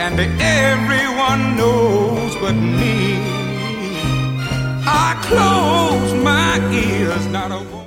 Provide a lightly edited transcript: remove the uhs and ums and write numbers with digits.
and everyone knows but me. I close my ears, not a